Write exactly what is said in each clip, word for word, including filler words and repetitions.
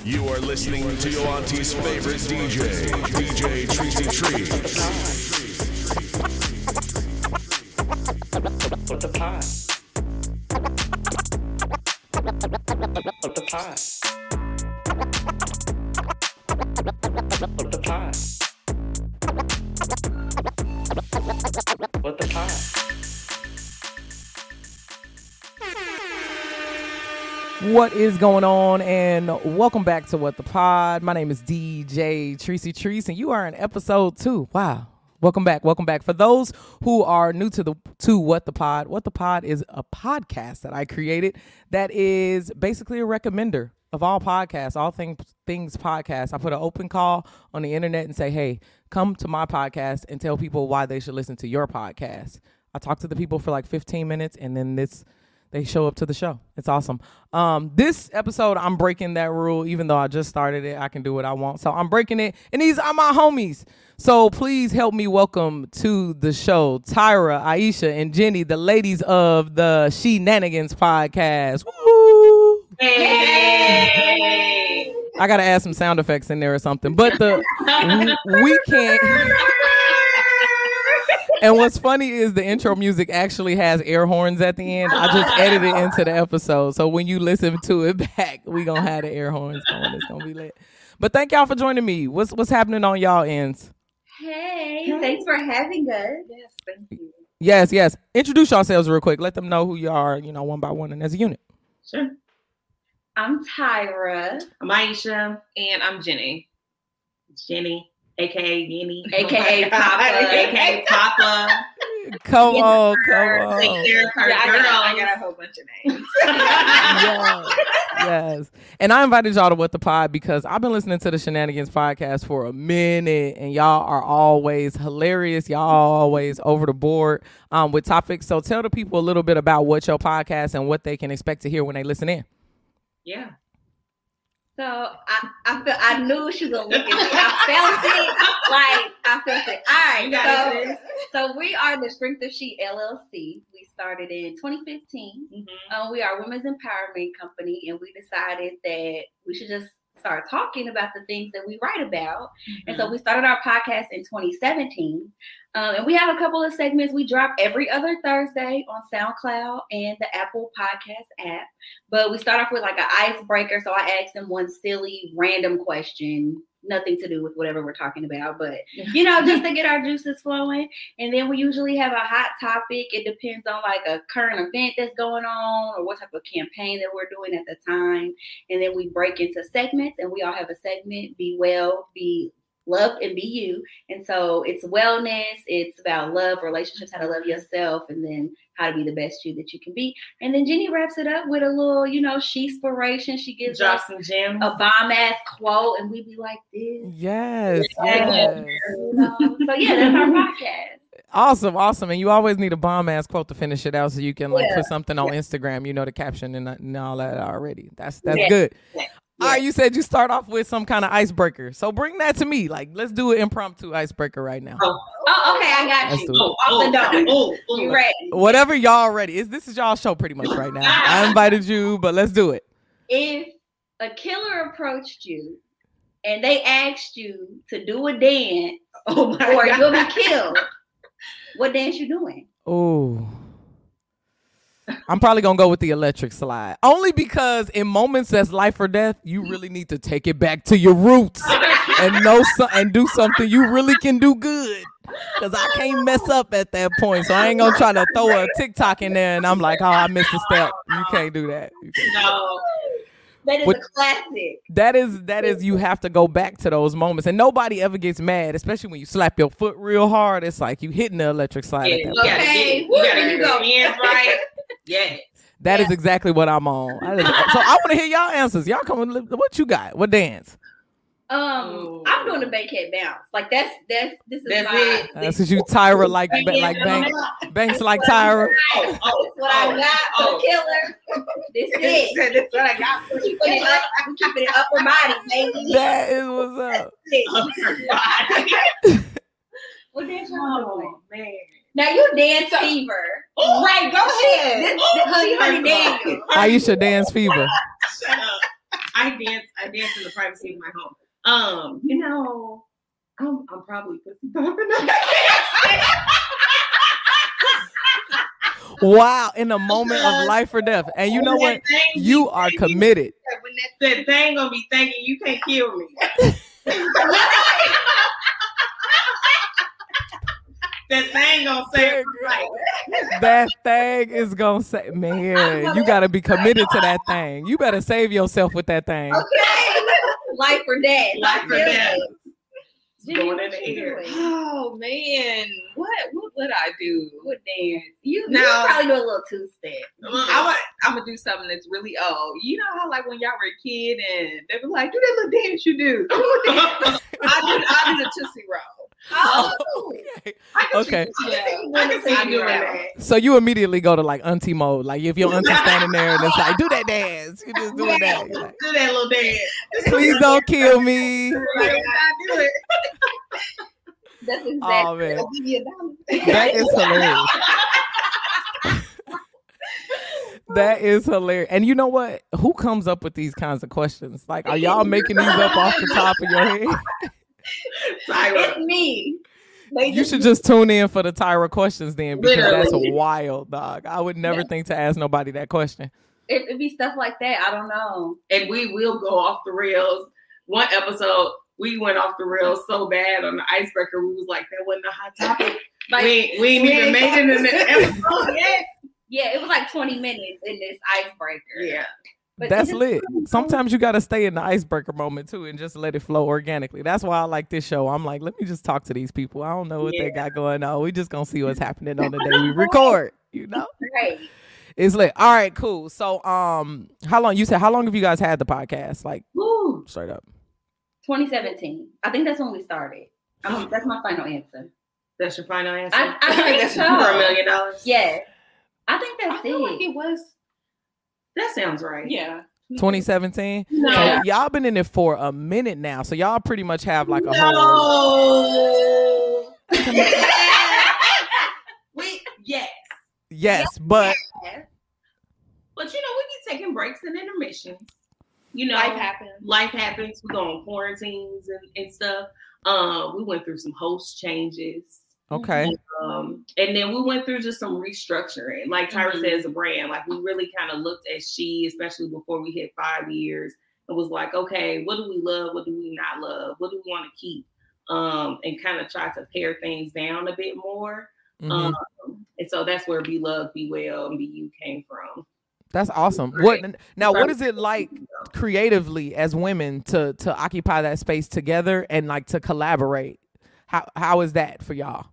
You are listening to your auntie's favorite D J, D J Tracy Trees. What the pod? What the pod? What the pod? What the pod? What is going on, and welcome back to What the Pod. My name is D J Tracy Trees, and you are in episode two. Wow. Welcome back. Welcome back. For those who are new to the to What the Pod, What the Pod is a podcast that I created that is basically a recommender of all podcasts, all things things podcasts. I put an open call on the internet and say, hey, come to my podcast and tell people why they should listen to your podcast. I talk to the people for like fifteen minutes, and then this they show up to the show. It's awesome. Um, this episode, I'm breaking that rule. Even though I just started it, I can do what I want. So I'm breaking it. And these are my homies. So please help me welcome to the show Tyra, Aisha, and Jenny, the ladies of the She-Nanigans podcast. Woo! Hey! I got to add some sound effects in there or something. But the we can't... And what's funny is the intro music actually has air horns at the end. I just edited it into the episode. So when you listen to it back, we going to have the air horns going. It's going to be lit. But thank y'all for joining me. What's what's happening on y'all ends? Hey, thanks for having us. Yes, thank you. Yes, yes. Introduce yourselves real quick. Let them know who you are, you know, one by one and as a unit. Sure. I'm Tyra. I'm Aisha. And I'm Jenny. It's Jenny. A K A Yenny. A K A Papa. A K A Papa. Come Yes, on, sir. come on. Take care of her Yeah, I girls. got, I got a whole bunch of names. yes, yes. And I invited y'all to What the Pod because I've been listening to the She-Nanigans podcast for a minute, and y'all are always hilarious. Y'all are always over the board um, with topics. So tell the people a little bit about what your podcast and what they can expect to hear when they listen in. Yeah. So I, I feel I knew she was gonna look at me. I felt it. Like I felt it. All right. You got So, it. so we are the Strength of She L L C. We started in twenty fifteen. Mm-hmm. Um, we are a women's empowerment company, and we decided that we should just start talking about the things that we write about. Mm-hmm. And so we started our podcast in twenty seventeen. Um, and we have a couple of segments. We drop every other Thursday on SoundCloud and the Apple Podcast app. But we start off with like an icebreaker. So I ask them one silly, random question, nothing to do with whatever we're talking about, but, you know, just to get our juices flowing. And then we usually have a hot topic. It depends on like a current event that's going on or what type of campaign that we're doing at the time. And then we break into segments, and we all have a segment, Be Well, Be Love, and Be You. And so it's wellness, it's about love, relationships, how to love yourself, and then how to be the best you that you can be. And then Jenny wraps it up with a little, you know, she-spiration. She gives Drop us some gems. a bomb-ass quote, and we be like this. Yes, Yeah. yes. You know? So yeah, that's our podcast. Awesome, awesome. And you always need a bomb-ass quote to finish it out so you can like Yeah. put something on Instagram, you know, the caption and, and all that already. That's that's Yeah. good. Yeah. All right, you said you start off with some kind of icebreaker. So bring that to me. Like, let's do an impromptu icebreaker right now. Oh, Oh, okay, I got Let's you. do it. oh, Off the dome. oh, oh. You ready? Whatever y'all ready. Is this is y'all show pretty much right now. I invited you, but let's do it. If a killer approached you and they asked you to do a dance Oh my or God. you'll be killed, what dance you doing? Oh. I'm probably gonna go with the electric slide. Only because in moments that's life or death, you really need to take it back to your roots and know so- and do something you really can do good. Cause I can't mess up at that point. So I ain't gonna try to throw a TikTok in there and I'm like, oh, I missed a step. You can't do that. You can't. No. That is What- a classic. That is that is you have to go back to those moments. And nobody ever gets mad, especially when you slap your foot real hard. It's like you hitting the electric slide Yeah, at you that gotta point. Okay, get it. You woo, gotta there get you your go. hands right. Yes. That is Yeah. exactly what I'm on. I just- so I want to hear y'all answers. Y'all come with what you got? What dance? Um, Ooh. I'm doing the bankhead bounce. Like that's that's this is That's my, it. That's because you Tyra like ba- like Banks, Banks like Tyra. Oh, oh, This what I got for oh. the killer. This is it. That's what I got for We you. keeping it up. We keeping it upper body, baby. That is what's up. What dance y'all doing? Oh, man. Now you dance fever. Oh, Right, go ahead. This, This- honey, honey, Daniel. Aisha dance fever. Shut up. I dance. I dance in the privacy of my home. Um, you know, I'm, I'm probably pussy popping. Wow, in a moment of life or death. And you know what? You are committed. When that, that thing gonna be thinking you can't kill me. That thing gonna say it right. That thing is gonna say, man, you gotta be committed to that thing. You better save yourself with that thing. Okay. Life or death. Life or death. Jenny, Going what in the you air. doing? Oh man, what what would I do? What dance? You, No. you probably do a little two step. I want, I'm gonna do something that's really old. You know how like when y'all were a kid and they were like, do that little dance you do. I do I do the Tootsie Roll. Oh, Okay. I can Okay. see, yeah, I can see I you do doing that. that. So you immediately go to like auntie mode. Like if your auntie's standing there and it's like, do that dance. You just doing that. You're like, Do that little dance. please don't kill me. Like, I do it. that's exactly. Oh man. I'll give you a dollar. That is hilarious. That is hilarious. And you know what? Who comes up with these kinds of questions? Like, are y'all making these up off the top of your head? Tyra. It's me. They You just- should just tune in for the Tyra questions then, because that's Literally. wild, dog. I would never Yeah. think to ask nobody that question. It, it'd be stuff like that. I don't know. And we will go off the rails. One episode, we went off the rails so bad on the icebreaker. We was like, that wasn't a hot topic. Like, we ain't, we ain't we even ain't made it in the episode yet. yeah, it was like twenty minutes in this icebreaker. Yeah. But That's it lit. just- Sometimes you got to stay in the icebreaker moment too and just let it flow organically. That's why I like this show. I'm like, let me just talk to these people. I don't know what they Yeah. got going on. We just gonna see what's happening on the day we record. You know, Right. it's lit. All right, cool. So, um, how long you said? How long have you guys had the podcast? Like, Woo. straight up. twenty seventeen. I think that's when we started. I'm, that's my final answer. That's your final answer? I- I think That's so. for a million dollars? Yeah. I think that's I feel it. like it was, That sounds right. yeah. twenty seventeen. No. So y'all been in it for a minute now. So y'all pretty much have like a whole. No. we yes. Yes, but But you know, we be taking breaks and intermissions. You know, Life happens. life happens. We go on quarantines and, and stuff. Um, we went through some host changes. okay. Um, and then we went through just some restructuring. Like Tyra Mhm. said, as a brand, like we really kind of looked at She, especially before we hit five years, and was like, okay, what do we love? What do we not love? What do we want to keep? Um, and kind of try to pare things down a bit more. Mhm. Um, and so that's where Be Love, Be Well, and Be You came from. That's awesome. What now? What is it like creatively as women to to occupy that space together and like to collaborate? How how is that for y'all?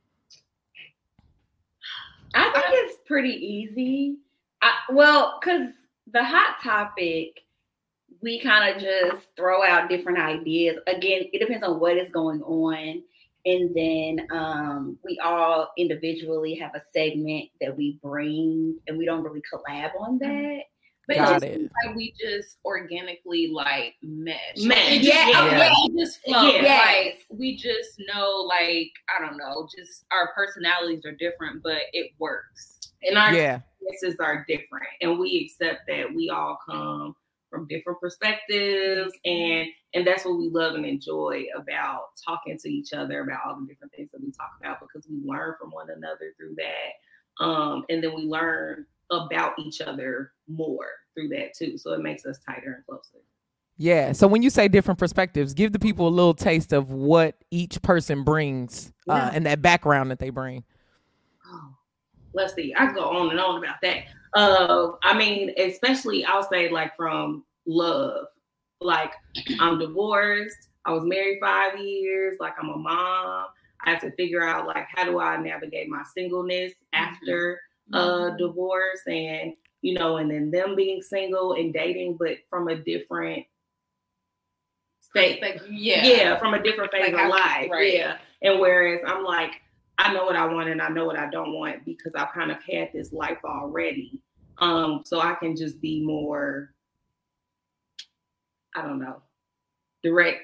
I think it's pretty easy. I, well, because the hot topic, we kind of just throw out different ideas. Again, it depends on what is going on. And then um, we all individually have a segment that we bring, and we don't really collab on that. But Got it it. just like we just organically like mesh. Mesh. It just, Yeah. yeah. Yeah. It just flow. Yeah. Like we just know, like, I don't know, just our personalities are different, but it works. And our Yeah. experiences are different, and we accept that we all come from different perspectives, and and that's what we love and enjoy about talking to each other about all the different things that we talk about, because we learn from one another through that, um, and then we learn about each other more through that too. So it makes us tighter and closer. Yeah. So when you say different perspectives, give the people a little taste of what each person brings uh, Yeah. and that background that they bring. Oh, let's see. I could go on and on about that. Uh, I mean, especially I'll say like from love. Like I'm divorced. I was married five years. Like I'm a mom. I have to figure out like how do I navigate my singleness after uh divorce, and you know, and then them being single and dating, but from a different state. Like, yeah. Yeah, from a different phase Like of how- life. right. Yeah. And whereas I'm like, I know what I want and I know what I don't want, because I've kind of had this life already. Um, so I can just be more, I don't know, direct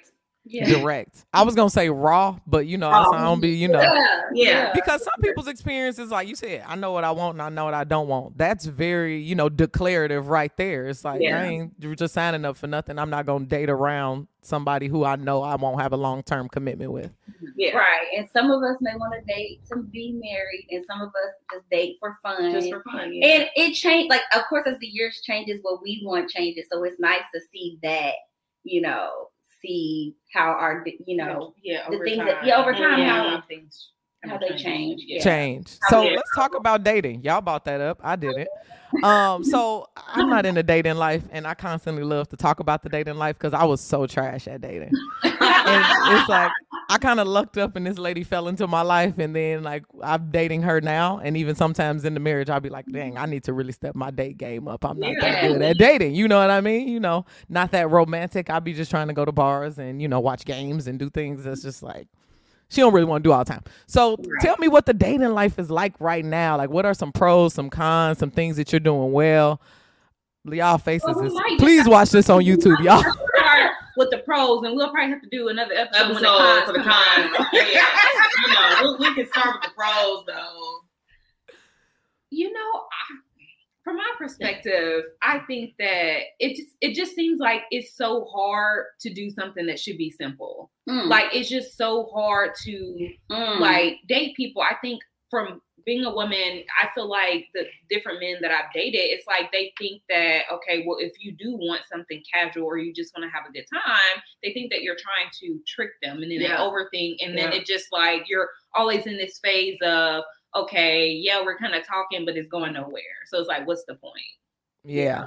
Yeah. direct. I was gonna say raw, but you know, I Raw. don't be, you know. Yeah. Yeah. Because some people's experience is like you said, I know what I want and I know what I don't want. That's very, you know, declarative right there. It's like, Yeah. I ain't you're just signing up for nothing. I'm not going to date around somebody who I know I won't have a long-term commitment with. Yeah. Right. And some of us may want to date to be married, and some of us just date for fun. Just for fun. Yeah. And it changed, like, of course, as the years changes, what we want changes. So it's nice to see that, you know, see how our, you know, yeah, the over things time. that- yeah, over time, yeah, how- things how they change. Yeah. Change. So Yeah. let's talk about dating. Y'all brought that up. I did it. Um, so I'm not in the dating life, and I constantly love to talk about the dating life because I was so trash at dating. And it's like I kind of lucked up and this lady fell into my life, and then like I'm dating her now, and even sometimes in the marriage I'll be like, dang, I need to really step my date game up. I'm not that Yeah. good at dating. You know what I mean? You know, not that romantic. I'll be just trying to go to bars and, you know, watch games and do things that's just like she don't really want to do all the time. So tell me what the dating life is like right now. Like, what are some pros, some cons, some things that you're doing well? Y'all faces Well, we is, might- please watch this on YouTube, y'all. Start with the pros, and we'll probably have to do another episode, when the Episode cons for the come out. cons. Yeah. You know, we, we can start with the pros though. You know, I, from my perspective, I think that it just it just seems like it's so hard to do something that should be simple. Mm. Like it's just so hard to Mm. like date people. I think from being a woman, I feel like the different men that I've dated, it's like they think that, okay, well, if you do want something casual or you just want to have a good time, they think that you're trying to trick them, and then Yeah. they overthink, and then Yeah. it just like you're always in this phase of, okay, yeah, we're kind of talking, but it's going nowhere. So it's like, what's the point? Yeah.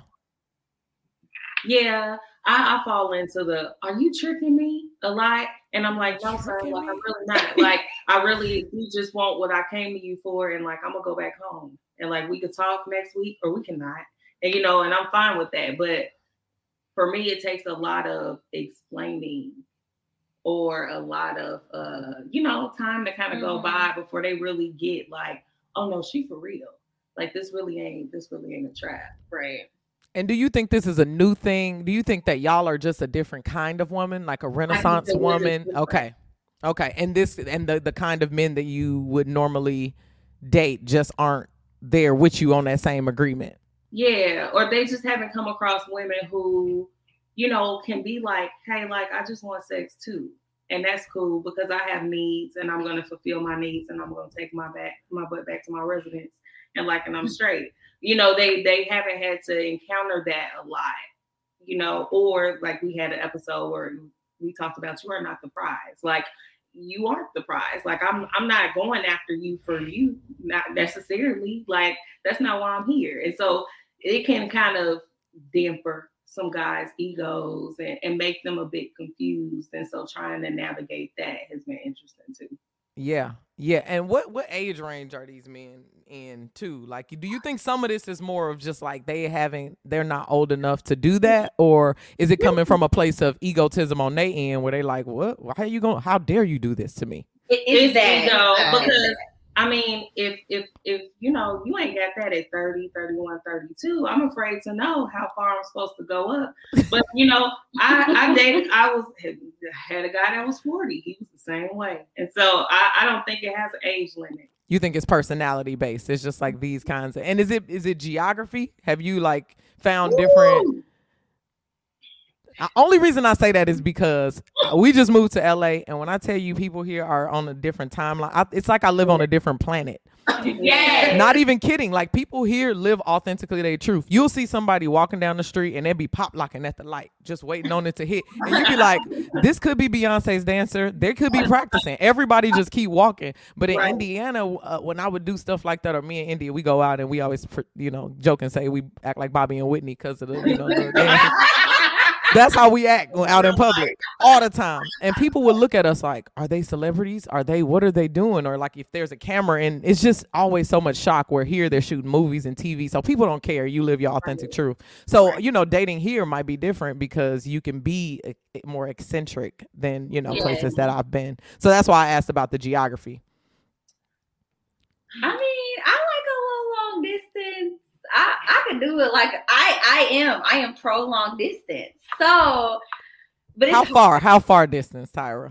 Yeah, I, I fall into the, are you tricking me a lot? And I'm like, no, sir, Tricking like, I'm me? really not. Like, I really, you just want what I came to you for. And like, I'm going to go back home. And like, we could talk next week or we cannot. And, you know, and I'm fine with that. But for me, it takes a lot of explaining or a lot of, uh, you know, time to kind of go Mhm. by before they really get like, oh, no, she for real. Like, this really ain't, this really ain't a trap. Right. And do you think this is a new thing? Do you think that y'all are just a different kind of woman, like a Renaissance that we're just woman? different. Okay. Okay. And this and the, the kind of men that you would normally date just aren't there with you on that same agreement. Yeah, or they just haven't come across women who, you know, can be like, hey, like, I just want sex too. And that's cool because I have needs and I'm going to fulfill my needs and I'm going to take my back, my butt back to my residence and like, and I'm straight. You know, they, they haven't had to encounter that a lot, you know, or like we had an episode where we talked about you are not the prize. Like, you aren't the prize. Like, I'm I'm not going after you for you, not necessarily. Like, that's not why I'm here. And so it can kind of damper some guys' egos and, and make them a bit confused. And so trying to navigate that has been interesting too. Yeah. Yeah. And what, what age range are these men in too? Like, do you think some of this is more of just like they haven't, they're not old enough to do that? Or is it coming from a place of egotism on their end where they like, what, how are you going, how dare you do this to me? It is It's that. ego, because I mean, if if if you know you ain't got that at thirty, thirty-one, thirty-two, I'm afraid to know how far I'm supposed to go up. But you know, I I dated, I was had, had a guy that was forty. He was the same way, and so I, I don't think it has an age limit. You think it's personality based? It's just like these kinds of, and is it is it geography? Have you like found different? Woo! The only reason I say that is because we just moved to L A, and when I tell you people here are on a different timeline, I, it's like I live on a different planet. Yes. Not even kidding. Like, people here live authentically their truth. You'll see somebody walking down the street and they'll be pop locking at the light, just waiting on it to hit. And you be like, this could be Beyonce's dancer. They could be practicing. Everybody just keep walking. But in Right. Indiana, uh, when I would do stuff like that, or me and India, we go out and we always, you know, joke and say we act like Bobby and Whitney because of the, you know, the dancing. That's how we act out in public all the time. And people would look at us like, are they celebrities? Are they, what are they doing? Or like if there's a camera, and it's just always so much shock where here they're shooting movies and T V. So people don't care. You live your authentic truth. So, you know, dating here might be different because you can be a, more eccentric than, you know, Yeah. places that I've been. So that's why I asked about the geography. I mean, I like a little long distance. I, I can do it like I I am. I am pro long distance. So But it's How far? How far distance, Tyra?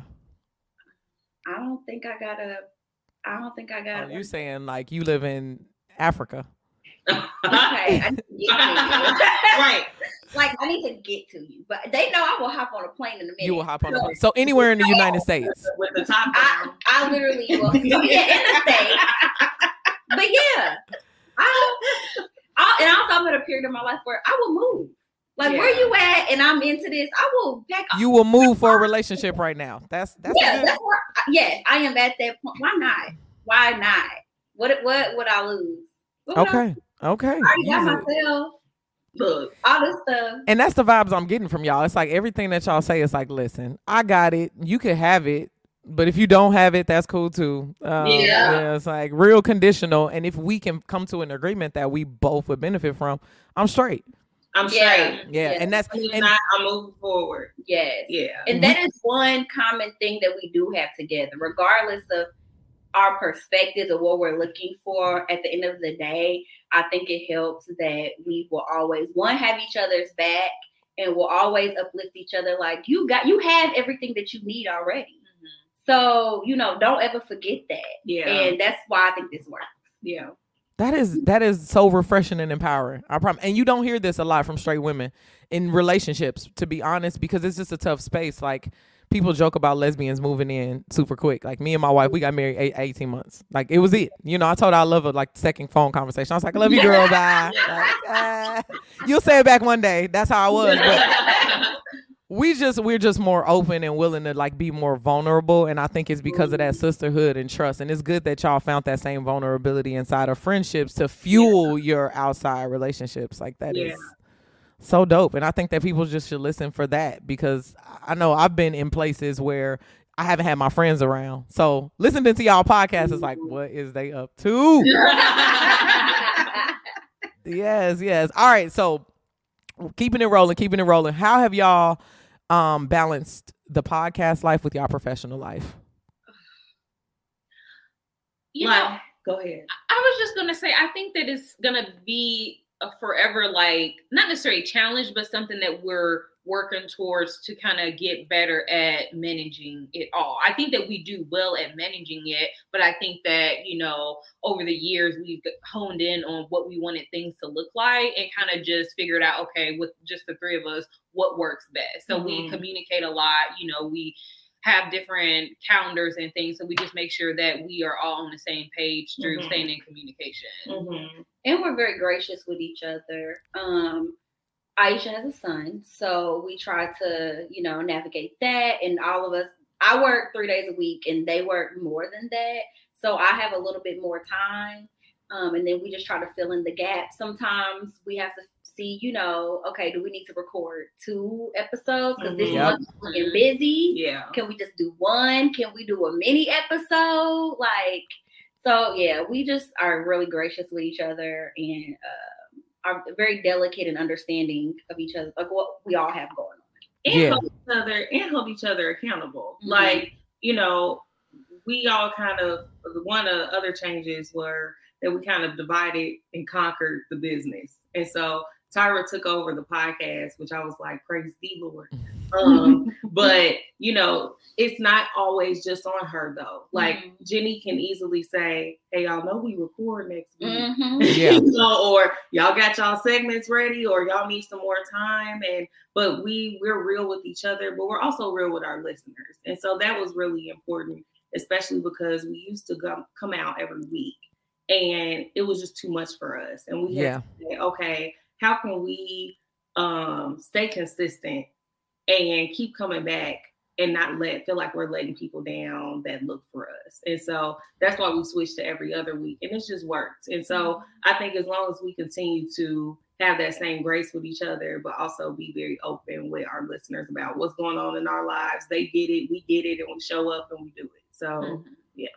I don't think I got a. I don't think I got. Oh, you saying like you live in Africa? Okay, I need to get to you. Right. Like I need to get to you, but they know I will hop on a plane in a minute. You will hop on a plane. So anywhere in the United States. With the top I, down. I literally will. Yeah, in the States. But yeah, I, I and also I'm at a period of my life where I will move. Like Yeah. where you at, and I'm into this. I will pack. You will move for a relationship right now. That's that's yeah, good. that's where. Yes, I am at that point. Why not? Why not? What what would I lose? What would I- Okay. Okay. I already got Easy. myself. Look, All this stuff. And that's the vibes I'm getting from y'all. It's like everything that y'all say is like, listen, I got it. You can have it. But if you don't have it, that's cool too. Um, Yeah. yeah. It's like real conditional. And if we can come to an agreement that we both would benefit from, I'm straight. I'm Yeah. straight. Yeah. Yeah. And that's, If and not, I'm moving forward. Yes. Yeah. And that is one common thing that we do have together, regardless of our perspectives of what we're looking for. At the end of the day, I think it helps that we will always one have each other's back and will always uplift each other. Like you got, you have everything that you need already. So you know, don't ever forget that. Yeah. And that's why I think this works. Yeah. that is, that is so refreshing and empowering. I promise. And you don't hear this a lot from straight women in relationships, to be honest, because it's just a tough space. Like, people joke about lesbians moving in super quick. Like me and my wife, we got married eight, eighteen months. Like it was it. You know, I told her I love her like second phone conversation. I was like, I love you, girl. Bye. Like, ah. You'll say it back one day. That's how I was. But we just, we're just more open and willing to like be more vulnerable. And I think it's because of that sisterhood and trust. And it's good that y'all found that same vulnerability inside of friendships to fuel your outside relationships. Like that Yeah. is so dope. And I think that people just should listen for that, because I know I've been in places where I haven't had my friends around. So listening to y'all podcast is like, what is they up to? Yes, yes. All right. So keeping it rolling, keeping it rolling. How have y'all um, balanced the podcast life with y'all professional life? You Like, know, go ahead. I was just gonna say, I think that it's gonna be a forever, like, not necessarily a challenge, but something that we're working towards to kind of get better at managing it all. I think that we do well at managing it, but I think that, you know, over the years we've honed in on what we wanted things to look like and kind of just figured out, okay, with just the three of us, what works best. So Mhm. we communicate a lot, you know, we have different calendars and things. So we just make sure that we are all on the same page through Mhm. staying in communication. Mm-hmm. And we're very gracious with each other. Um, Aisha has a son, so we try to, you know, navigate that. And all of us, I work three days a week, and they work more than that. So I have a little bit more time, um, and then we just try to fill in the gaps. Sometimes we have to see, you know, okay, do we need to record two episodes because this Mhm. Yep. month's looking busy? Yeah. Can we just do one? Can we do a mini episode? Like, so yeah, we just are really gracious with each other and uh, are very delicate and understanding of each other, like what we all have going on. And Yeah. hold each other and hold each other accountable. Mhm. Like, you know, we all kind of, one of the other changes were that we kind of divided and conquered the business. And so Tyra took over the podcast, which I was like, praise the Lord. Um, but, you know, it's not always just on her, though. Like, Mhm. Jenny can easily say, hey, y'all know we record next week. Mhm. Yeah. You know, or y'all got y'all segments ready, or y'all need some more time. And but we we're real with each other, but we're also real with our listeners. And so that was really important, especially because we used to go, come out every week, and it was just too much for us. And we had Yeah. to say, okay, how can we um, stay consistent and keep coming back and not let feel like we're letting people down that look for us. And so that's why we switched to every other week, and it's just worked. And so I think as long as we continue to have that same grace with each other, but also be very open with our listeners about what's going on in our lives, they get it, we get it, and we show up and we do it. So Mhm.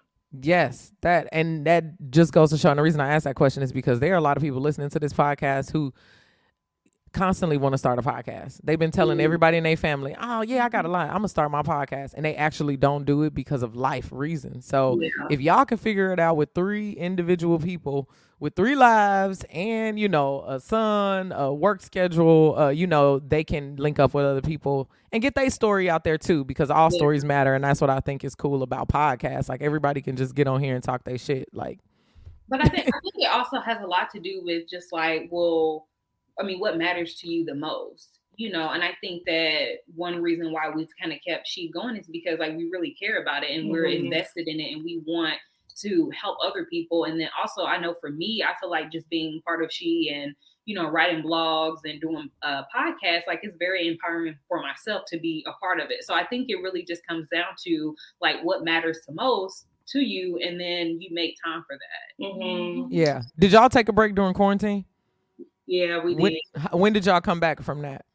Yes, that and that just goes to show. And the reason I asked that question is because there are a lot of people listening to this podcast who constantly want to start a podcast. They've been telling Mhm. everybody in their family, oh yeah, I got a lie. I'm gonna start my podcast. And they actually don't do it because of life reasons. So Yeah. if y'all can figure it out with three individual people with three lives and, you know, a son, a work schedule, uh, you know, they can link up with other people and get their story out there too, because all Yeah. stories matter. And that's what I think is cool about podcasts. Like everybody can just get on here and talk their shit. Like, But I think I think it also has a lot to do with just like, well, I mean, what matters to you the most, you know? And I think that one reason why we've kind of kept She going is because like we really care about it and we're Mhm. invested in it and we want to help other people. And then also, I know for me, I feel like just being part of She and you know writing blogs and doing a podcast, like it's very empowering for myself to be a part of it. So I think it really just comes down to like what matters the most to you, and then you make time for that. Mhm. yeah. Did y'all take a break during quarantine? Yeah, we did. When, h- when did y'all come back from that?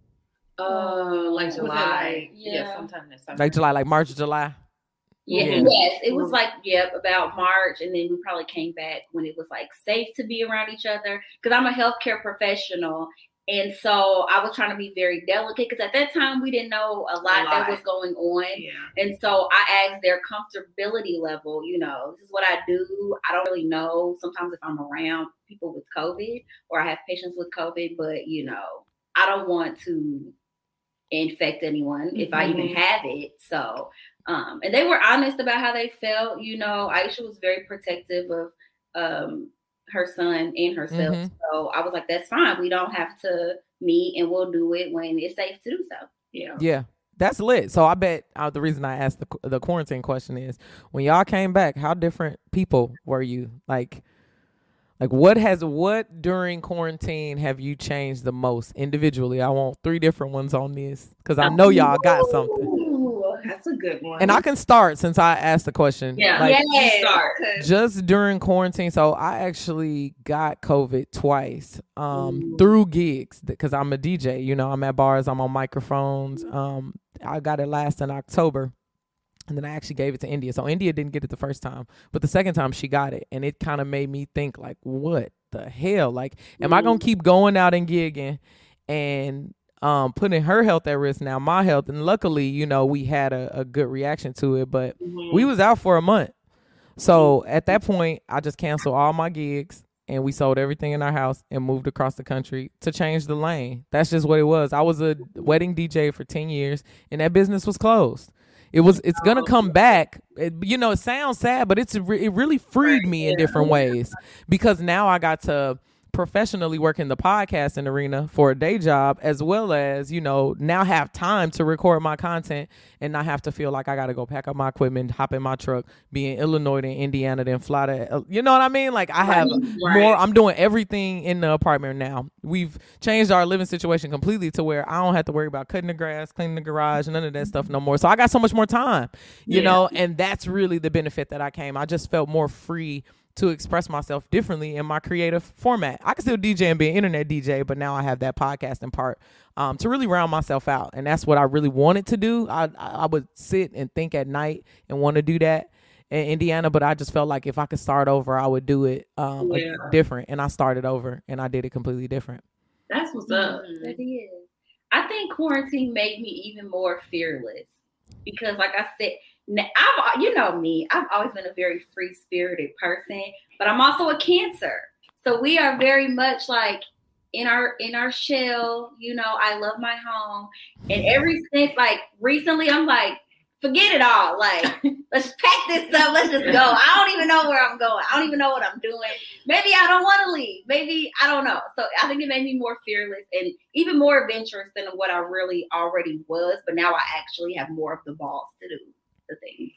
Uh, like Was it July. like- Yeah. yeah, sometime this summer. Like July, like March, July? Yeah, Yeah. yes, it was like yep about March, and then we probably came back when it was like safe to be around each other. Because I'm a healthcare professional, and so I was trying to be very delicate. Because at that time we didn't know a lot, lot. that was going on, Yeah. and so I asked their comfortability level. You know, this is what I do. I don't really know sometimes if I'm around people with COVID or I have patients with COVID, but you know, I don't want to infect anyone if I even Mhm. have it. So, um, and they were honest about how they felt. You know, Aisha was very protective of um, her son and herself. Mhm. So I was like, that's fine. We don't have to meet, and we'll do it when it's safe to do so. Yeah. Yeah, that's lit. So I bet uh, the reason I asked the qu- the quarantine question is when y'all came back, how different people were you? Like, like what has what during quarantine have you changed the most individually? I want three different ones on this because I know y'all got something. Ooh, that's a good one. And I can start since I asked the question. Yeah. Like, You start. just during quarantine. So I actually got COVID twice um, Ooh. through gigs because I'm a D J. You know, I'm at bars, I'm on microphones. Um, I got it last in October. And then I actually gave it to India. So India didn't get it the first time, but the second time she got it. And it kind of made me think like, what the hell? Like, am I going to keep going out and gigging and um, putting her health at risk now, my health? And luckily, you know, we had a, a good reaction to it, but Mhm. we was out for a month. So at that point, I just canceled all my gigs and we sold everything in our house and moved across the country to change the lane. That's just what it was. I was a wedding D J for ten years and that business was closed. It was, it's going to come back. It, you know, it sounds sad, but it's, re- it really freed me in different ways because now I got to professionally work in the podcasting arena for a day job, as well as, you know, now have time to record my content and not have to feel like I got to go pack up my equipment, hop in my truck, be in Illinois, then Indiana, then fly to, you know what I mean? Like I have Right. more, I'm doing everything in the apartment now. We've changed our living situation completely to where I don't have to worry about cutting the grass, cleaning the garage, none of that stuff no more. So I got so much more time, you Yeah. know, and that's really the benefit that I came. I just felt more free to express myself differently in my creative format. I can still D J and be an internet D J, but now I have that podcasting part um, to really round myself out. And that's what I really wanted to do. I, I would sit and think at night and want to do that in Indiana, but I just felt like if I could start over, I would do it um, like, Yeah. different. And I started over and I did it completely different. That's what's up. That is. I think quarantine made me even more fearless because, like I said, n- I've you know me, I've always been a very free spirited person, but I'm also a Cancer, so we are very much like in our in our shell. You know, I love my home, and ever since like recently, I'm like, forget it all. Like, let's just pack this stuff. Let's just go. I don't even know where I'm going. I don't even know what I'm doing. Maybe I don't want to leave. Maybe I don't know. So I think it made me more fearless and even more adventurous than what I really already was. But now I actually have more of the balls to do the things.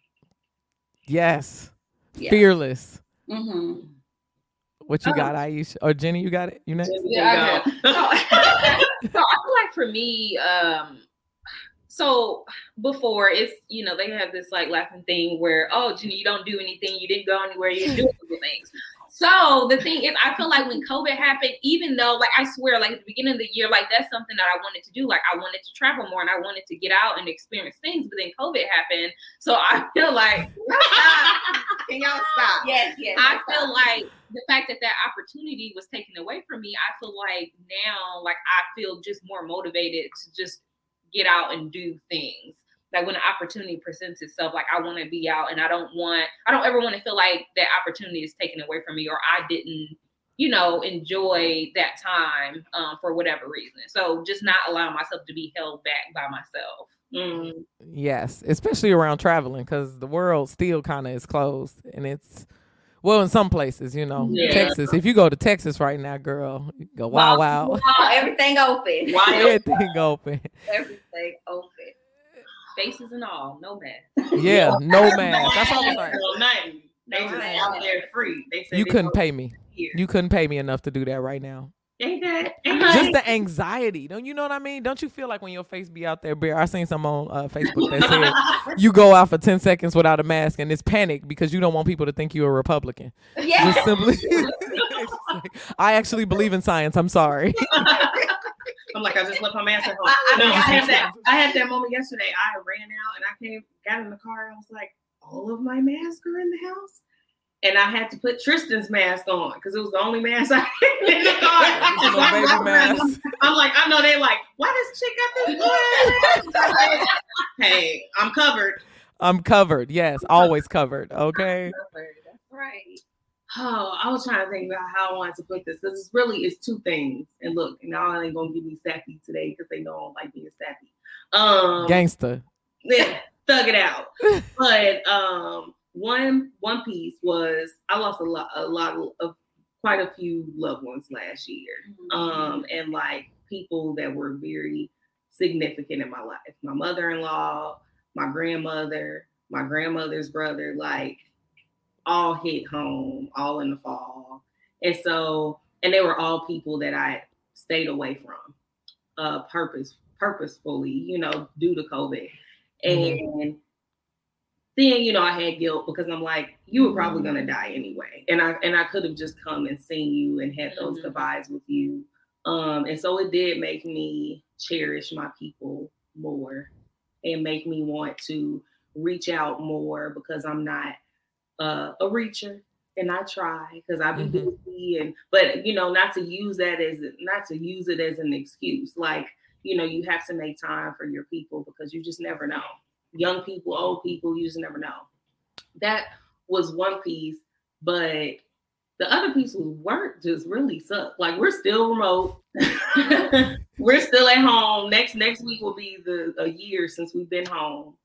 Yes. Yeah. Fearless. Mm-hmm. What you Oh. got, Aisha? Or Jenny, you got it? You next? Yeah, I So, so I feel like for me, um, so before it's, you know, they have this like laughing thing where, oh, Jenny, you don't do anything. You didn't go anywhere. You didn't do other things. So the thing is, I feel like when COVID happened, even though like, I swear, like at the beginning of the year, like that's something that I wanted to do. Like I wanted to travel more and I wanted to get out and experience things, but then COVID happened. So I feel like, Can y'all stop? Yes, yes. I yes. feel like the fact that that opportunity was taken away from me, I feel like now, like I feel just more motivated to just get out and do things. Like when an opportunity presents itself, like I want to be out, and I don't want, I don't ever want to feel like that opportunity is taken away from me, or I didn't, you know, enjoy that time um, for whatever reason. So just not allowing myself to be held back by myself. Mm. Yes, especially around traveling, because the world still kind of is closed, and it's, well, in some places, you know, Yeah. Texas. If you go to Texas right now, girl, you go wow, wow, Wow, everything open. Wild. everything open. Everything open. Faces and all, no mask. Yeah, no mask. That's all I'm saying. No, nothing. They just Right. out there free. They say You they couldn't don't pay me. here. You couldn't pay me enough to do that right now. Ain't that? Just the anxiety. Don't you know what I mean? Don't you feel like when your face be out there, Bear? I seen some on uh, Facebook that said you go out for ten seconds without a mask and it's panic because you don't want people to think you're a Republican. Yeah. Just simply, I actually believe in science. I'm sorry. I'm like, I just left my mask at home. I- I- no, I I- had that. I had that moment yesterday. I ran out and I came, got in the car. And I was like, all of my masks are in the house, and I had to put Tristan's mask on because it was the only mask I had in the car. Little So I'm baby walking around, mask. I'm like, I know they like, why this chick got this on? Hey, I'm covered. I'm covered. Yes, always covered. Okay. That's right. Oh, I was trying to think about how I wanted to put this because it's really it's two things. And look, now I ain't gonna give me sappy today because they know I don't like being sappy. Um, Gangster. yeah, thug it out. But um, one one piece was I lost a lot, a lot of quite a few loved ones last year, um, and like people that were very significant in my life. My mother-in-law, my grandmother, my grandmother's brother, like all hit home, all in the fall, and so and they were all people that I stayed away from, uh, purpose purposefully, you know, due to COVID. Mhm. And then, you know, I had guilt because I'm like, you were probably gonna die anyway. And I and I could have just come and seen you and had those Mhm. goodbyes with you. Um, and so it did make me cherish my people more and make me want to reach out more because I'm not uh, a reacher. And I try because I be Mhm. busy and but you know, not to use that as not to use it as an excuse. Like, you know, you have to make time for your people because you just never know. Young people, old people, you just never know. That was one piece, but the other piece was work just really sucked. Like we're still remote. We're still at home. Next next week will be the a year since we've been home.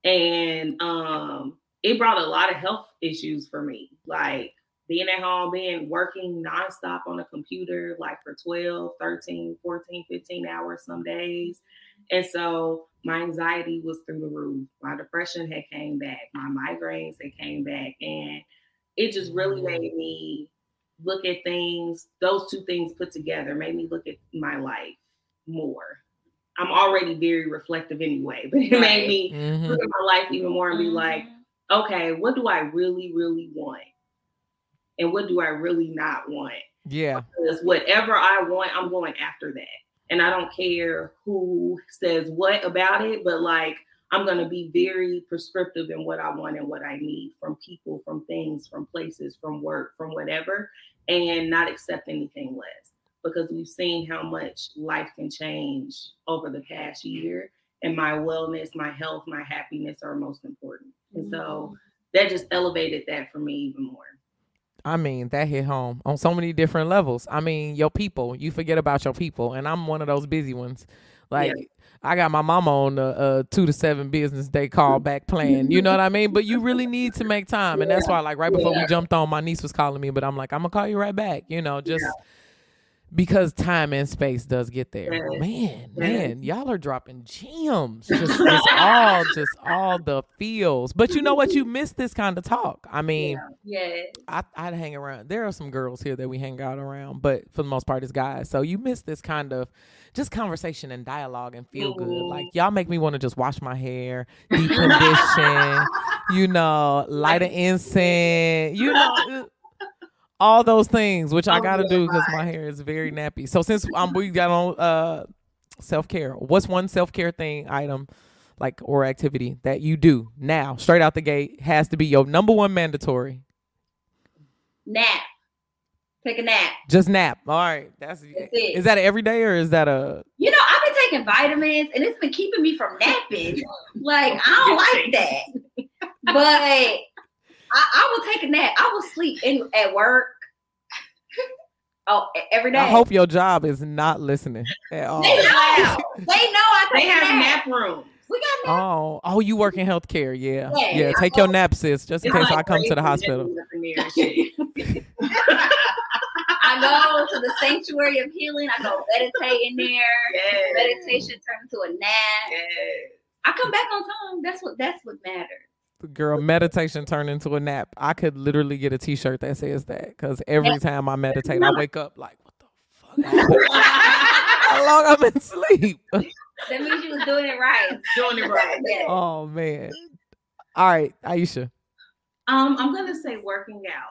And um it brought a lot of health issues for me. Like being at home, being working nonstop on a computer, like for twelve, thirteen, fourteen, fifteen hours some days. And so my anxiety was through the roof. My depression had came back. My migraines had came back. And it just really made me look at things, those two things put together, made me look at my life more. I'm already very reflective anyway, but it made me Mhm. look at my life even more and be like, okay, what do I really, really want? And what do I really not want? Yeah. Because whatever I want, I'm going after that. And I don't care who says what about it, but like, I'm going to be very prescriptive in what I want and what I need from people, from things, from places, from work, from whatever, and not accept anything less. Because we've seen how much life can change over the past year. And my wellness, my health, my happiness are most important. And so that just elevated that for me even more. I mean, that hit home on so many different levels. I mean, your people, you forget about your people. And I'm one of those busy ones. Like, Yeah. I got my mama on the uh, two to seven business day call back plan. You know what I mean? But you really need to make time. And that's why, like, right before we jumped on, my niece was calling me. But I'm like, I'm going to call you right back. You know, just because time and space does get there. Yes. Man, Yes. man, y'all are dropping gems. Just, just all, just all the feels. But you know what? You miss this kind of talk. I mean, Yeah. I, I'd hang around. There are some girls here that we hang out around, but for the most part, it's guys. So you miss this kind of just conversation and dialogue and feel good. Mhm. Like y'all make me want to just wash my hair, deep condition, you know, light an incense, you know, all those things, which I Oh, got to yeah, do because my hair is very nappy. So since um, we got on uh, self-care, what's one self-care thing item like or activity that you do now, straight out the gate, has to be your number one mandatory? Nap. Take a nap. Just nap. All right. That's, That's it. Is that every day or is that a? You know, I've been taking vitamins and it's been keeping me from napping. Like, I don't like that. But I, I will take a nap. I will sleep in at work. Oh, every day. I hope your job is not listening at all. They know. They know I take They a have nap. nap rooms. We got nap. Oh, oh, you work in healthcare. Yeah. Yeah. Yeah. Take your nap, sis, just in It's case like I come to the crazy hospital. living up in there and shit. I go to the sanctuary of healing. I go meditate in there. Yes. Meditation turns into a nap. Yes. I come back on time. That's what that's what matters. Girl, meditation turned into a nap. I could literally get a T-shirt that says that because every time I meditate, I wake up like, what the fuck? How long I've been asleep? That means you was doing it right. Doing it right. Yeah. Oh man. All right, Aisha. Um, I'm gonna say working out.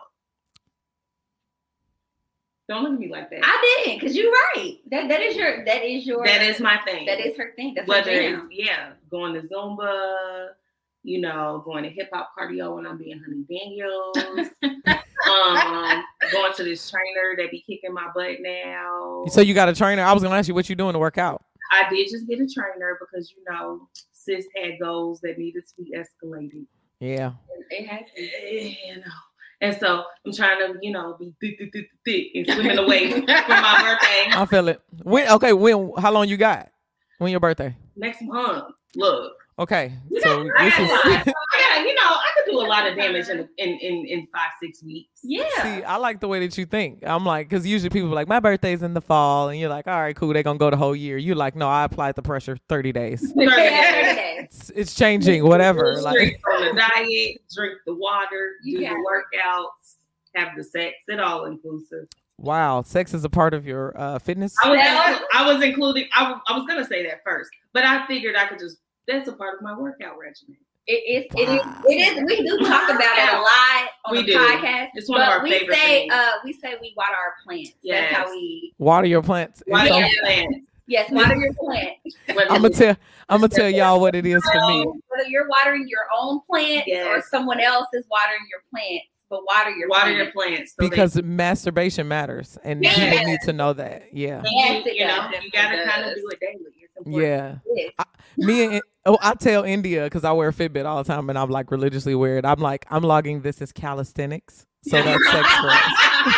Don't look at me like that. I didn't, because you're right. That that is your that is your that is my thing. that is her thing. That's her Whether it's, jam. yeah, going to Zumba, you know, going to hip hop cardio when I'm being Honey Daniels, um, going to this trainer that be kicking my butt now. So you got a trainer? I was gonna ask you what you doing to work out. I did just get a trainer because you know, sis had goals that needed to be escalated. Yeah. It has to. You know. And so I'm trying to, you know, be thick, thick, thick, thick and swimming away for my birthday I feel it. When? Okay. When? How long you got? When your birthday? next month. Look, Okay. you So know, I this got is. a lot. I got, you know, I could do a lot of damage in in in, in five six weeks. Yeah. See, I like the way that you think. I'm like, because usually people are like, my birthday's in the fall, and you're like, all right, cool, they're gonna go the whole year. You're like, no, I applied the pressure thirty days. Yeah, Yes. it is. It's, it's changing, whatever. Drink Like, on the diet, drink the water, You do got the workouts, have the sex, it all inclusive. wow, sex is a part of your uh, fitness. I was, Yeah. inclu- I was including. I, w- I was gonna say that first, but I figured I could just. That's a part of my workout regimen. It is. It is. It is. We do talk about it a lot on We the do. podcast. It's one but of our we favorite say, things. uh, we say we water our plants. Yes. That's how we. Water your plants. And Water so- your plants. Yes, water your plant. Whether I'm gonna it's- tell. I'm gonna tell y'all what it is for me. Whether you're watering your own plants or Yes. someone else is watering your plants, but water your water plants. your plants so Because masturbation matters, and Yes. people need to know that. Yeah. they, Yes, you, it you know does. you gotta It kind of does. do it daily. It's important. Yeah. Yes. Me and oh, I tell India because I wear a Fitbit all the time, and I'm like religiously wear it. I'm like, I'm logging this as calisthenics, so that's sex for us.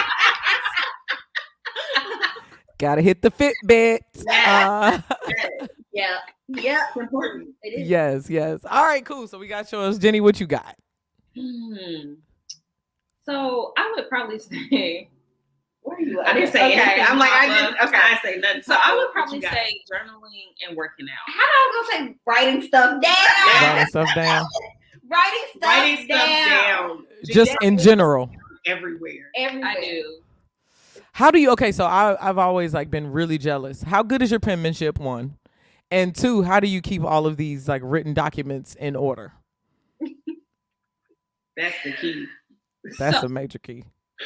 Gotta hit the Fitbit. Yeah. Uh, Yeah. Yeah. It's important. It is. yes, yes. All right, cool. So we got yours, Jenny. What you got? Hmm. So I would probably say, Where are you at? I didn't say Okay, anything. I'm like, I Papa. just- okay. I didn't say nothing. so I would What probably you got? say journaling and working out. How do I was gonna say writing stuff down? Writing stuff down. Writing stuff writing stuff down. down. Just in general. everywhere. Everywhere. I do. How do you? Okay, so I, I've always like been really jealous. How good is your penmanship? One, and two, how do you keep all of these like written documents in order? That's the key. That's So- a major key.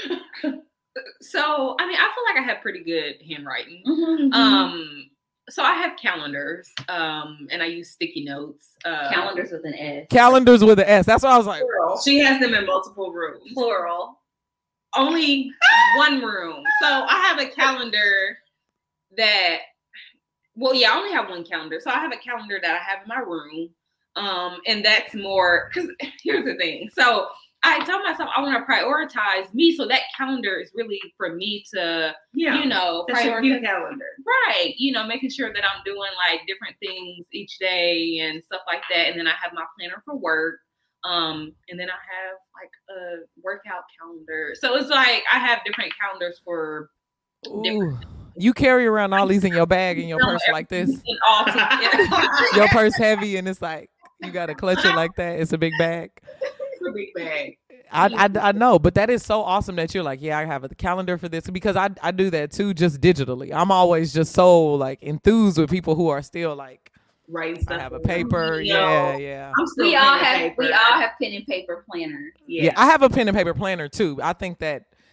So I mean, I feel like I have pretty good handwriting. Mhm. Um, so I have calendars, um, and I use sticky notes. Uh, Calendars with an S. Calendars with an S. That's what I was like. Plural. She has them in multiple rooms. Plural. Only one room. So I have a calendar that, well, yeah, I only have one calendar. So I have a calendar that I have in my room. Um, and that's more, because here's the thing. So I tell myself I want to prioritize me. So that calendar is really for me to, Yeah. you know, That's your key prioritize. calendar. Right. You know, making sure that I'm doing like different things each day and stuff like that. And then I have my planner for work. Um, and then I have like a workout calendar. So it's like I have different calendars for Ooh. You carry around all these in your bag in your purse like this. and all together. Your purse heavy and it's like you gotta clutch it like that. It's a big bag. It's a big bag. I, I, I know, but that is so awesome that you're like, yeah, I have a calendar for this because I, I do that too, just digitally. I'm always just so like enthused with people who are still like, Writing I stuff. have a down. paper. You know, Yeah, yeah. I'm still We pen all and have paper. we all have pen and paper planners. Yeah. Yeah, I have a pen and paper planner too. I think that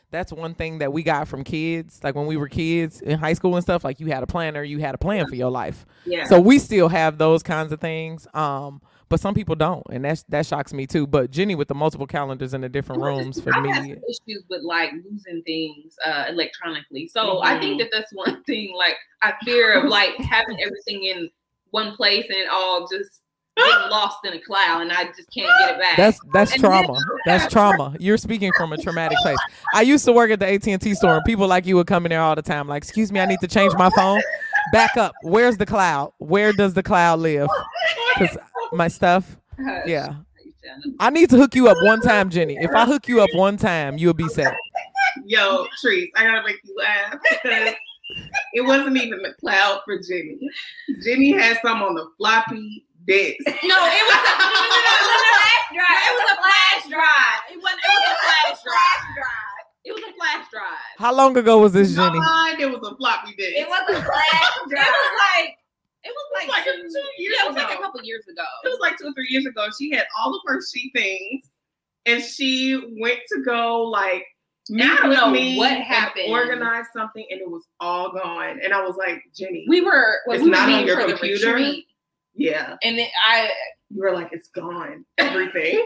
that's one thing that we got from kids. Like when we were kids in high school and stuff, like you had a planner, you had a plan for your life. Yeah. So we still have those kinds of things. Um, but some people don't, and that's that shocks me too. But Jenny with the multiple calendars in the different rooms for I me. have some issues with like losing things uh, electronically. So Mhm. I think that that's one thing. Like I fear of like having everything in one place and it all just getting lost in a cloud, and I just can't get it back. That's that's And trauma. then- That's trauma. You're speaking from a traumatic place. I used to work at the A T and T store, and people like you would come in there all the time. Like, excuse me, I need to change my phone. Back up. Where's the cloud? Where does the cloud live? Because my stuff. Hush. Yeah. I need to hook you up one time, Jenny. If I hook you up one time, you'll be set. Yo, Trees, I gotta make you laugh because it wasn't even the cloud for Jenny. Jenny had some on the floppy disk. No, it was a, no, no, no, no, no, no, no. It was a flash drive. It wasn't. It was a flash drive. It was a flash drive. How long ago was this, No, Jenny? mine, it was a floppy disk. It was a flash It drive. was like. It was It was like, like two, two years yeah, it was like a ago. couple years ago. It was like two or three years ago. She had all of her she things, and she went to go like meet I don't with know me what and happened. organize something, and it was all gone. And I was like, Jenny, We were. Well, It's we were not on meeting your for computer? the retreat, yeah. and then I. You were like, it's gone, everything.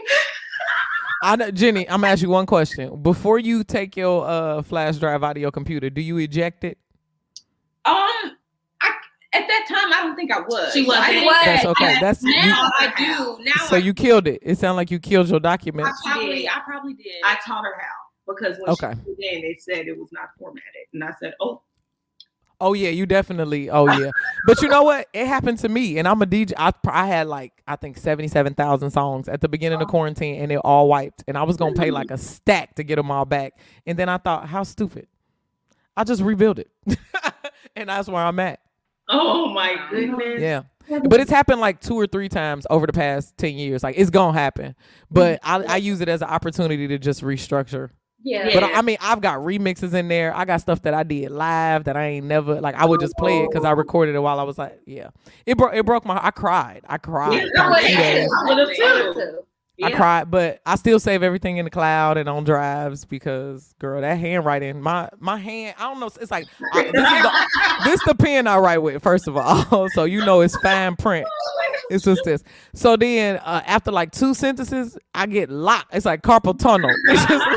I know, Jenny, I'm gonna ask you one question. Before you take your uh, flash drive out of your computer, do you eject it? Um, I at that time I don't think I was. She wasn't. I didn't- Was. That's okay. I- That's now you, I do. Now so I, you killed it. It sounded like you killed your I documents. probably did. I probably did. I taught her how because when Okay. she put it in, it said it was not formatted, and I said, oh, Oh yeah, you definitely. Oh yeah, but you know what? It happened to me, and I'm a D J. I, I had like I think seventy-seven thousand songs at the beginning of quarantine, and they all wiped. And I was gonna pay like a stack to get them all back. And then I thought, how stupid! I just rebuilt it, and that's where I'm at. oh my goodness. Yeah, but it's happened like two or three times over the past ten years. Like it's gonna happen, but I, I use it as an opportunity to just restructure. Yeah. Yeah. But I mean, I've got remixes in there. I got stuff that I did live that I ain't never like. I would just play it because I recorded it while I was like, yeah. It broke. It broke my. I cried. I cried. Yeah, for I would two have days. too. I would have too. I Yeah. cried, but I still save everything in the cloud and on drives because, girl, that handwriting, my my hand. I don't know. It's like I, this, is the, this the pen I write with. First of all, so you know it's fine print. It's just this. So then, uh, after like two sentences, I get locked. It's like carpal tunnel. It's just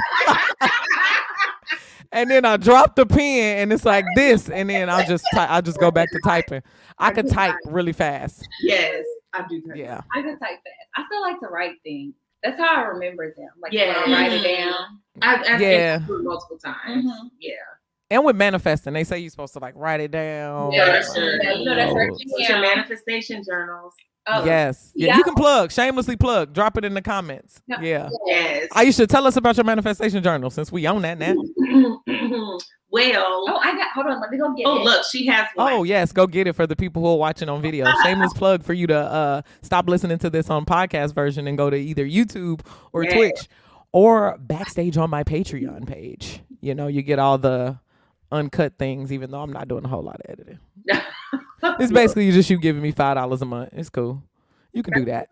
and then I drop the pen, and it's like this, and then I'll just ty- I just go back to typing. I could type really fast. Yes, I do. That. Yeah. I can type fast. I still like to write things. That's how I remember them. Like Yeah. when I write it down. I, I Yeah. think multiple times. Mhm. Yeah. And with manifesting, they say you're supposed to like write it down. Yeah, like, sure. Yeah, you know that's oh, her- What's your manifestation journals? Oh, Yes. Yeah, Yeah. you can plug, shamelessly plug. Drop it in the comments. Yeah. Yeah. Yes. I used to tell us about your manifestation journal since we own that now. well, Oh, I got. Hold on. Let me go get oh it. look, she has one. Oh, yes. Go get it for the people who are watching on video. Shameless plug for you to uh, stop listening to this on podcast version and go to either YouTube or Yeah. Twitch or backstage on my Patreon page. You know, you get all the uncut things, even though I'm not doing a whole lot of editing. It's basically just you giving me five dollars a month. It's cool. You can do that.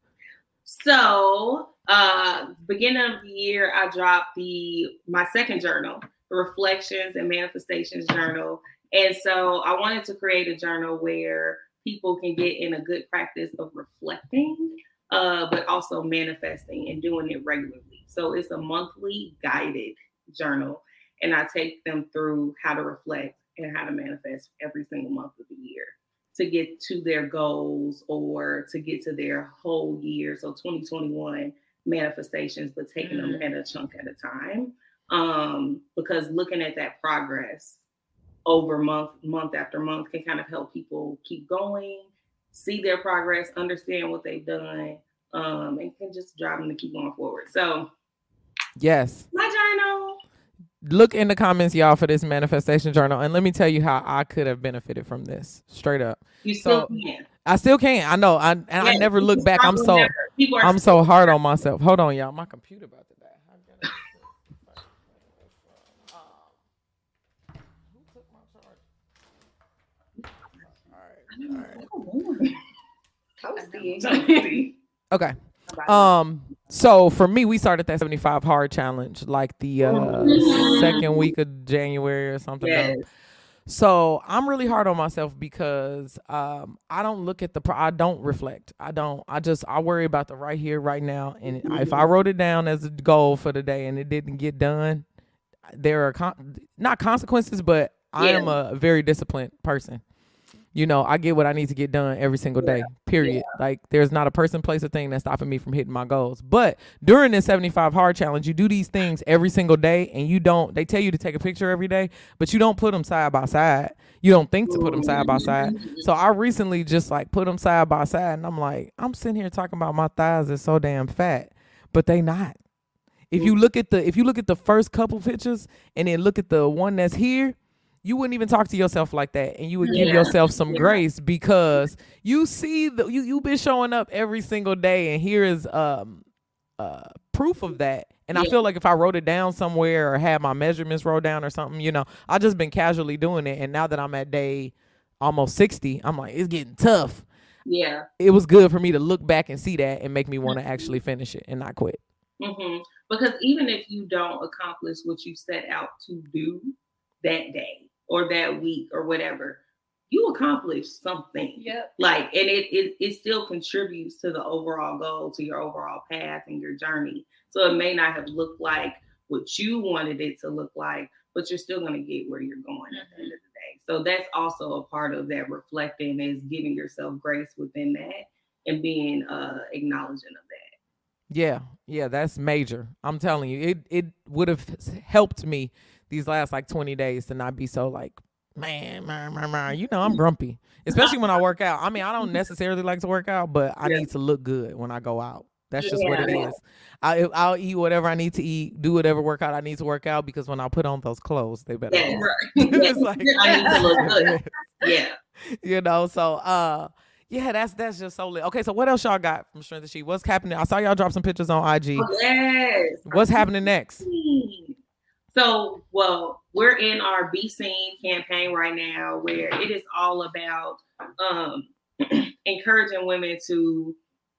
So, uh, beginning of the year, I dropped the my second journal, the Reflections and Manifestations Journal. And so I wanted to create a journal where people can get in a good practice of reflecting, uh, but also manifesting and doing it regularly. So it's a monthly guided journal, and I take them through how to reflect and how to manifest every single month of the year to get to their goals or to get to their whole year. So twenty twenty-one manifestations, but taking them at a chunk at a time. Um, because looking at that progress over month, month after month can kind of help people keep going, see their progress, understand what they've done, um, and can just drive them to keep going forward. So Yes. my journal. Look in the comments, y'all, for this manifestation journal. And let me tell you how I could have benefited from this. Straight up. You still So, can. I still can't. I know. I and I Yeah, never look people back. I'm probably so never- people are I'm so hard on myself. Hold on, y'all. My computer about to die. How can I- Who took my charge? Toasty. Toasty. Okay. Um, so for me, we started that seventy-five hard challenge like the uh, second week of January or something. Yes. dumb. So I'm really hard on myself because um, I don't look at the, pro- I don't reflect. I don't, I just, I worry about the right here, right now. And if I wrote it down as a goal for the day and it didn't get done, there are con- not consequences, but I Yeah. am a very disciplined person. You know, I get what I need to get done every single day, period. Like, there's not a person, place, or thing that's stopping me from hitting my goals. But during this seventy-five hard challenge, you do these things every single day, and you don't, they tell you to take a picture every day, but you don't put them side by side. You don't think to put them side by side. So I recently just, like, put them side by side, and I'm like, I'm sitting here talking about my thighs are so damn fat, but they not. If you look at the, if you look at the first couple pictures, and then look at the one that's here, you wouldn't even talk to yourself like that, and you would give Yeah. yourself some Yeah. grace because you see the you you've been showing up every single day, and here is um uh proof of that. And I Yeah. feel like if I wrote it down somewhere or had my measurements wrote down or something, you know, I just been casually doing it, and now that I'm at day almost sixty, I'm like, it's getting tough. Yeah. It was good for me to look back and see that and make me want to actually finish it and not quit. hmm Because even if you don't accomplish what you set out to do that day or that week or whatever, you accomplish something. Yep. Like, and it, it it still contributes to the overall goal, to your overall path and your journey. So it may not have looked like what you wanted it to look like, but you're still going to get where you're going at the end of the day. So that's also a part of that reflecting, is giving yourself grace within that and being uh acknowledging of that. Yeah, yeah, that's major. I'm telling you, it it would have helped me these last like twenty days to not be so like, man, man, man, man. You know, I'm grumpy, especially when I work out. I mean, I don't necessarily like to work out, but I Yeah. need to look good when I go out. That's just what it Yeah. is. I, I'll eat whatever I need to eat, do whatever workout I need to work out, because when I put on those clothes, they better. Yeah, look. right. It's like, I need to look good. Yeah. you know, so uh yeah, that's that's just so lit. Okay, so what else y'all got from Strength to She? What's happening? I saw y'all drop some pictures on I G. Yes. What's happening next? So, well, we're in our Be Seen campaign right now, where it is all about um, encouraging women to.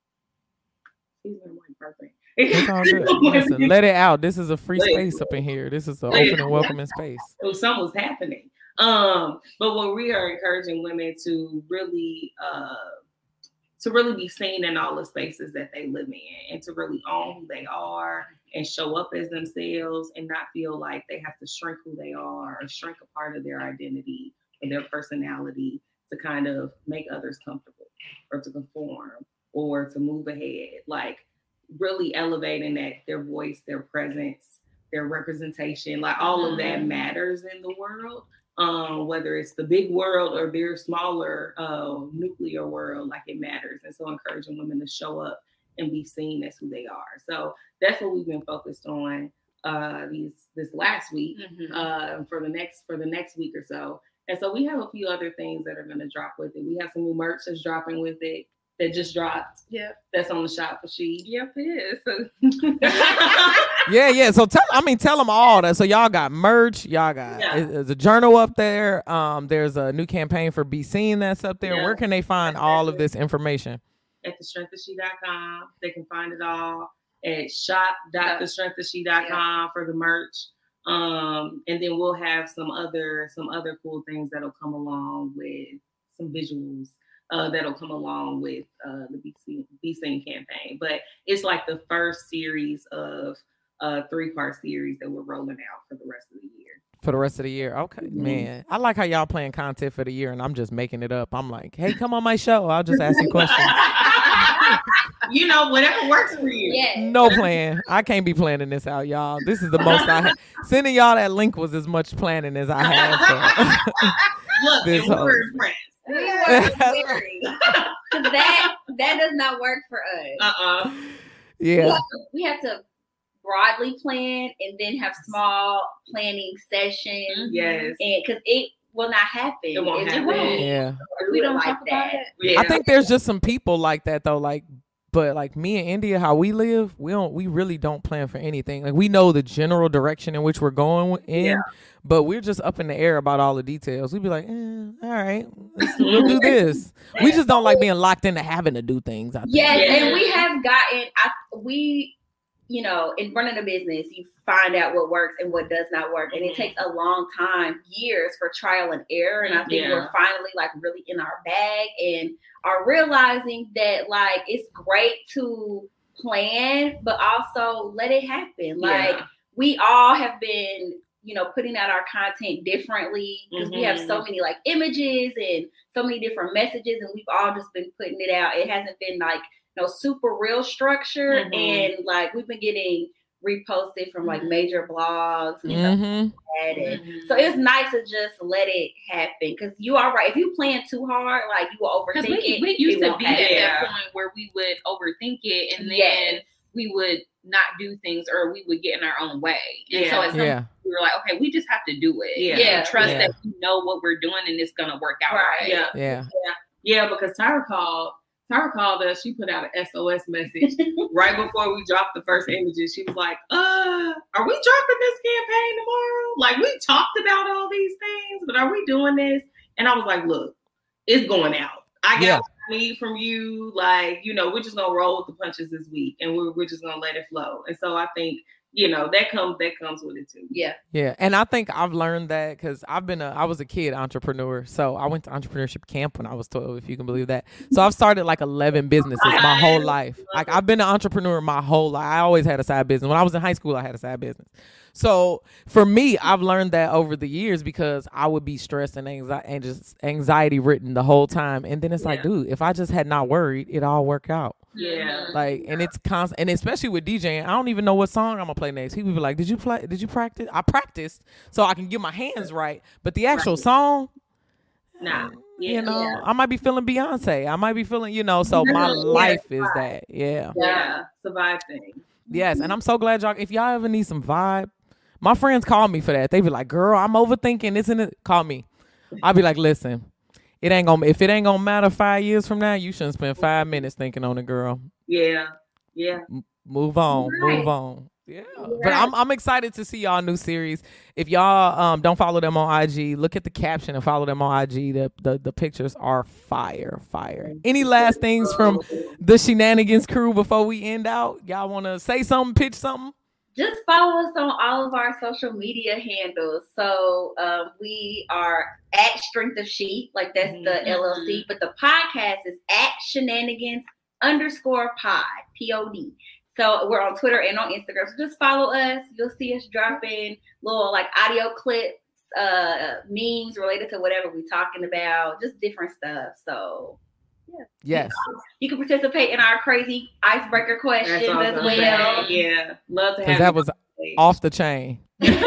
Excuse me, I'm perfect. It's all good. Listen, let it out. This is a free Let it space up in here. This is an Let it open and welcoming space. So something's happening. Um, but when we are encouraging women to really uh to really be seen in all the spaces that they live in, and to really own who they are and show up as themselves, and not feel like they have to shrink who they are or shrink a part of their identity and their personality to kind of make others comfortable or to conform or to move ahead. Like, really elevating that their voice, their presence, their representation, like all of that matters in the world. Um, whether it's the big world or their smaller uh, nuclear world, like, it matters. And so encouraging women to show up and be seen as who they are. So that's what we've been focused on uh, these this last week Mhm. uh, for the next for the next week or so. And so we have a few other things that are going to drop with it. We have some new merch that's dropping with it that just dropped. Yep. That's on the shop for She. Yep, it is. So Yeah, yeah. So tell, I mean, tell them all that. So y'all got merch. Y'all got Yeah. is- there's a journal up there. Um, there's a new campaign for Be Seen that's up there. Yeah. Where can they find all of this information? At the strength of she dot com. They can find it all at shop dot the strength of she dot com for the merch. Um, and then we'll have some other some other cool things that'll come along with some visuals uh, that'll come along with uh, the Be Seen, Be Seen campaign. But it's like the first series of a three-part series that we're rolling out for the rest of the year. For the rest of the year. Okay, Mhm. man. I like how y'all playing content for the year and I'm just making it up. I'm like, hey, come on my show. I'll just ask you questions. You know, whatever works for you. Yeah. No plan. I can't be planning this out, y'all. This is the most I had. Sending y'all that link was as much planning as I had. So. Look, This and whole- we're friends. We work very. Because that that does not work for us. Uh-uh. Yeah. We have to broadly plan and then have small planning sessions. Yes. And because it will not happen. It won't if happen. we Yeah. do we it don't like talk about that. it. Yeah. I think there's just some people like that though. Like But like me and India, how we live, we don't, we really don't plan for anything. Like we know the general direction in which we're going in, Yeah. but we're just up in the air about all the details. We'd be like, eh, all right, let's, we'll do this. We just don't like being locked into having to do things. I think. Yes, Yeah. and we have gotten, I, we, you know, in running a business, you find out what works and what does not work. And it Mhm. takes a long time, years for trial and error. And I think Yeah. we're finally like really in our bag and are realizing that like it's great to plan, but also let it happen. Like Yeah. we all have been, you know, putting out our content differently because we have so Mhm. many like images and so many different messages, and we've all just been putting it out. It hasn't been like no super real structure, Mhm. and like we've been getting reposted from like major blogs and stuff Mm-hmm. like that. And Mhm. so it's nice to just let it happen because you are right. If you plan too hard, like you will Because overthink we, it. we used it to won't be at happen. Yeah. that point where we would overthink it, and then Yes. we would not do things, or we would get in our own way. And so Yeah. at some Yeah. point we were like, okay, we just have to do it. Yeah. And Yeah. trust Yeah. that we know what we're doing and it's gonna work out. Right. Right. Yeah. Yeah. Yeah, because Tyra called. Tyra called us. She put out an S O S message right before we dropped the first images. She was like, "Uh, are we dropping this campaign tomorrow? Like we talked about all these things, but are we doing this?" And I was like, "Look, it's going out. I got Yeah. what I need from you. Like, you know, we're just gonna roll with the punches this week, and we're we're just gonna let it flow." And so I think, you know, that comes that comes with it too. Yeah. Yeah, and I think I've learned that because I've been a I was a kid entrepreneur, so I went to entrepreneurship camp when I was twelve, if you can believe that. So I've started like eleven businesses my whole life. Like I've been an entrepreneur my whole life. I always had a side business. When I was in high school, I had a side business. So for me, I've learned that over the years because I would be stressed and anxiety and just anxiety ridden the whole time, and then it's like, Yeah. dude, if I just had not worried, it all worked out. Yeah. Like, and it's constant, and especially with DJing, I don't even know what song I'm gonna play next. He would be like, "Did you play? Did you practice?" I practiced so I can get my hands right, but the actual song, Nah. you Yeah. know, Yeah. I might be feeling Beyonce. I might be feeling, you know. So my Yeah. life is that, yeah, Yeah. It's a vibe thing. yes. And I'm so glad y'all. If y'all ever need some vibe, my friends call me for that. They be like, "Girl, I'm overthinking, isn't it?" Call me. I'll be like, "Listen, it ain't gonna. If it ain't gonna matter five years from now, you shouldn't spend five minutes thinking on it, girl. Yeah. Yeah. Move on, Right. move on." Yeah. But I'm I'm excited to see y'all new series. If y'all um don't follow them on I G, look at the caption and follow them on I G. The the, the pictures are fire, fire. Any last things from the Shenanigans crew before we end out? Y'all wanna say something, pitch something? Just follow us on all of our social media handles. So um, we are at Strength of Sheep, like that's the Mhm. L L C, but the podcast is at Shenanigans underscore pod, P O D. So we're on Twitter and on Instagram. So just follow us. You'll see us dropping little like audio clips, uh, memes related to whatever we're talking about, just different stuff. So Yes. you can participate in our crazy icebreaker questions That's all as I'm well. saying. Yeah. Love to have Because that you was on stage. off the chain.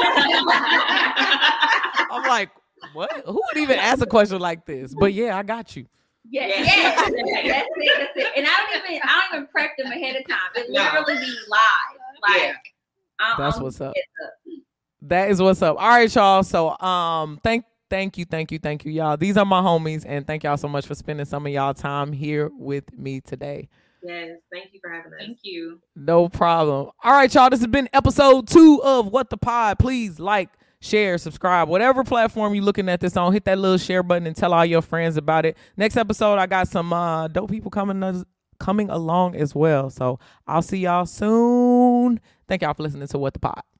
I'm like, what? Who would even ask a question like this? But yeah, I got you. Yeah, Yeah. yes, that's it, that's it. And I don't even, I don't even prep them ahead of time. It No. literally be live. Like, Yeah. I'm, That's I'm- what's up. it's That is what's up. All right, y'all. So um thank thank you, thank you, thank you, y'all. These are my homies, and thank y'all so much for spending some of y'all time here with me today. Yes. Thank you for having us. Thank you. No problem. All right, y'all. This has been episode two of What the Pod. Please like, share, subscribe, whatever platform you're looking at this on. Hit that little share button and tell all your friends about it. Next episode, I got some uh, dope people coming us coming along as well. So I'll see y'all soon. Thank y'all for listening to What the Pod.